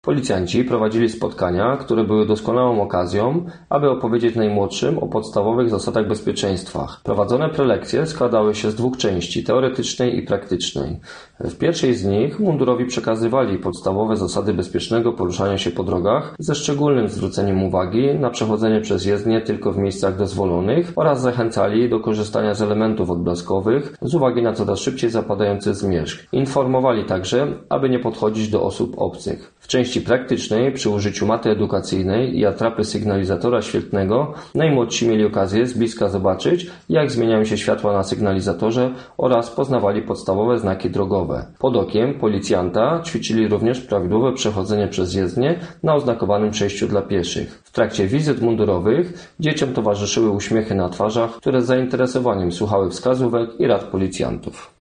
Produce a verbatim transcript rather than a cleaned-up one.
Policjanci prowadzili spotkania, które były doskonałą okazją, aby opowiedzieć najmłodszym o podstawowych zasadach bezpieczeństwa. Prowadzone prelekcje składały się z dwóch części, teoretycznej i praktycznej. W pierwszej z nich mundurowi przekazywali podstawowe zasady bezpiecznego poruszania się po drogach, ze szczególnym zwróceniem uwagi na przechodzenie przez jezdnię tylko w miejscach dozwolonych oraz zachęcali do korzystania z elementów odblaskowych z uwagi na coraz szybciej zapadający zmierzch. Informowali także, aby nie podchodzić do osób obcych. W części praktycznej, przy użyciu maty edukacyjnej i atrapy sygnalizatora świetlnego, najmłodsi mieli okazję z bliska zobaczyć, jak zmieniają się światła na sygnalizatorze oraz poznawali podstawowe znaki drogowe. Pod okiem policjanta ćwiczyli również prawidłowe przechodzenie przez jezdnię na oznakowanym przejściu dla pieszych. W trakcie wizyt mundurowych dzieciom towarzyszyły uśmiechy na twarzach, które z zainteresowaniem słuchały wskazówek i rad policjantów.